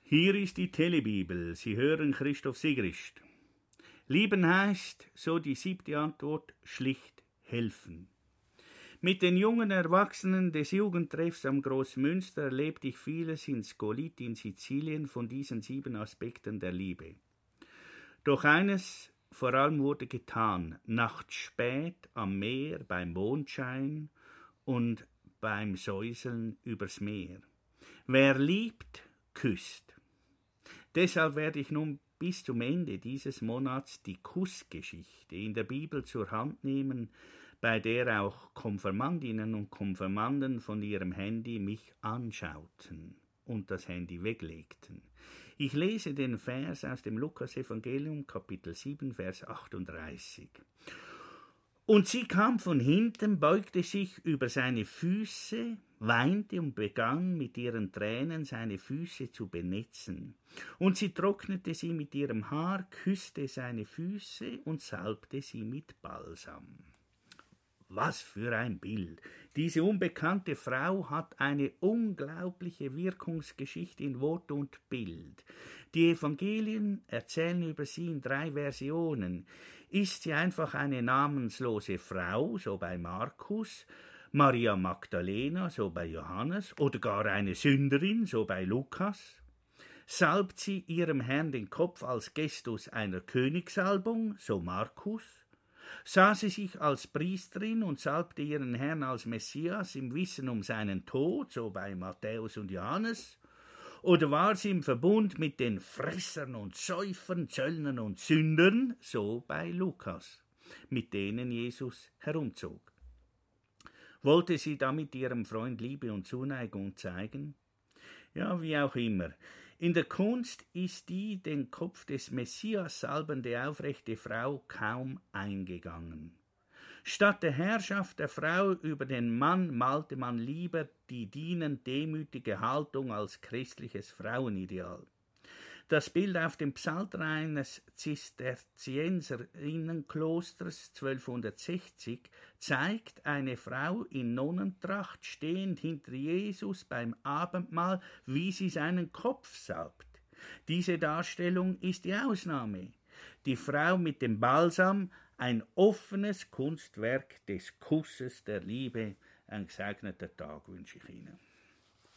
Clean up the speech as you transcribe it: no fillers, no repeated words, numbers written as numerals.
Hier ist die Telebibel. Sie hören Christoph Sigrist. Lieben heißt, so die 7. Antwort, schlicht helfen. Mit den jungen Erwachsenen des Jugendtreffs am Großmünster erlebte ich vieles in Scolit in Sizilien von diesen 7 Aspekten der Liebe. Doch eines vor allem wurde getan, nachts spät am Meer beim Mondschein und beim Säuseln übers Meer. Wer liebt, küsst. Deshalb werde ich nun bis zum Ende dieses Monats die Kussgeschichte in der Bibel zur Hand nehmen, bei der auch Konfirmandinnen und Konfirmanden von ihrem Handy mich anschauten und das Handy weglegten. Ich lese den Vers aus dem Lukas-Evangelium, Kapitel 7, Vers 38. Und sie kam von hinten, beugte sich über seine Füße, weinte und begann mit ihren Tränen seine Füße zu benetzen. Und sie trocknete sie mit ihrem Haar, küsste seine Füße und salbte sie mit Balsam. Was für ein Bild! Diese unbekannte Frau hat eine unglaubliche Wirkungsgeschichte in Wort und Bild. Die Evangelien erzählen über sie in 3 Versionen. Ist sie einfach eine namenslose Frau, so bei Markus, Maria Magdalena, so bei Johannes, oder gar eine Sünderin, so bei Lukas? Salbt sie ihrem Herrn den Kopf als Gestus einer Königssalbung, so Markus? Sah sie sich als Priesterin und salbte ihren Herrn als Messias im Wissen um seinen Tod, so bei Matthäus und Johannes? Oder war sie im Verbund mit den Fressern und Säufern, Zöllnern und Sündern, so bei Lukas, mit denen Jesus herumzog? Wollte sie damit ihrem Freund Liebe und Zuneigung zeigen? Ja, wie auch immer. In der Kunst ist die den Kopf des Messias salbende aufrechte Frau kaum eingegangen. Statt der Herrschaft der Frau über den Mann malte man lieber die dienend demütige Haltung als christliches Frauenideal. Das Bild auf dem Psalter eines Zisterzienserinnenklosters 1260 zeigt eine Frau in Nonnentracht stehend hinter Jesus beim Abendmahl, wie sie seinen Kopf salbt. Diese Darstellung ist die Ausnahme. Die Frau mit dem Balsam, ein offenes Kunstwerk des Kusses der Liebe. Ein gesegneter Tag wünsche ich Ihnen.